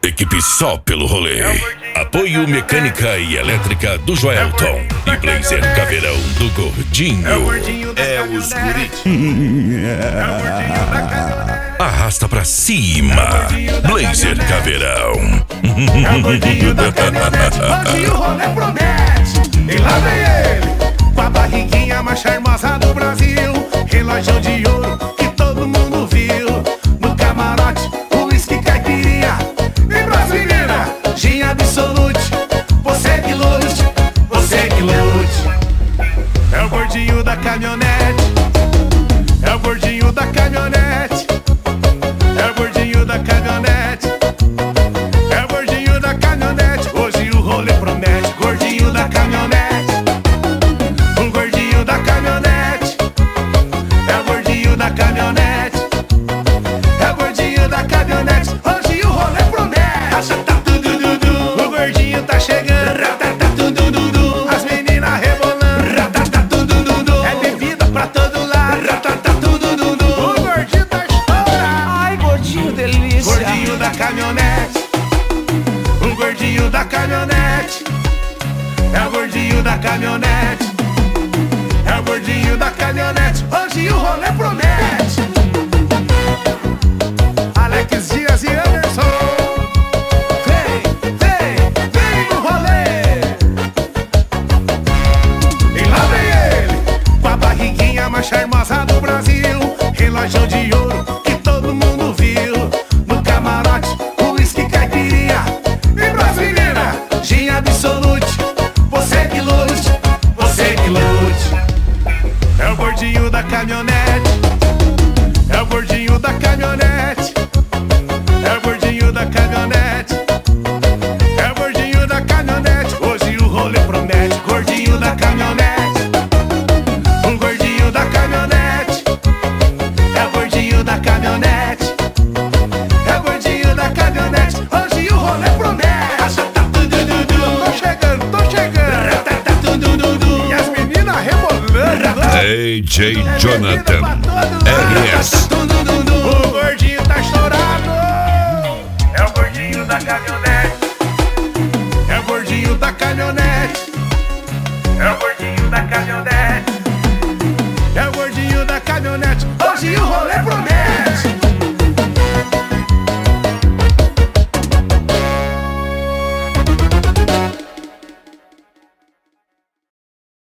Equipe só pelo rolê. Apoio mecânica e elétrica do Joelton. E Blazer Caveirão do Gordinho. É os guri. Arrasta pra cima. Blazer Caveirão. É o gordinho da caminhonete, hoje o rolê promete. E lá vem ele, com a barriguinha mais charmosa do Brasil. Relógio de ouro que todo mundo viu. No camarote, uísque caipirinha. E pras meninas, gin absolute. Você que lute, você que lute. É o gordinho da caminhonete. É o gordinho da caminhonete. É o gordinho da caminhonete. É o gordinho da caminhonete. Hoje o rolê promete. Gordinho da caminhonete. O gordinho da caminhonete. É o gordinho da caminhonete. É o gordinho da caminhonete. Hoje o rolê promete. Tá tudo dudu. O gordinho tá chegando. Tá tudo dudu. As meninas rebolando. Tá tudo dudu. É bebida pra todo lado. Tá tudo dudu. O gordinho tá estourado. Ai, gordinho, delícia. Gordinho da caminhonete. O gordinho da caminhonete. É o gordinho da caminhonete. É o gordinho da caminhonete. Hoje o rolê promete. Alex Dias e Anderson. Vem no rolê. E lá vem ele, com a barriguinha mais charmosa do Brasil. Relógio de ouro que todo mundo viu. No camarote, uísque caipirinha. E pras meninas, gin absolute. Você que lute, você que lute. É o gordinho da caminhonete. É o gordinho da caminhonete. É o gordinho da caminhonete. É o gordinho da caminhonete. Hoje o rolê promete. Gordinho da caminhonete. O gordinho da caminhonete. É o gordinho da caminhonete. É o gordinho da caminhonete. Hoje o rolê promete. Tá tudo dudu. Tô chegando. Tá tudo dudu. E as meninas rebolando. DJ Jonathan RS. O gordinho tá estourado. É o gordinho da caminhonete. É o gordinho da caminhonete. É o gordinho da caminhonete.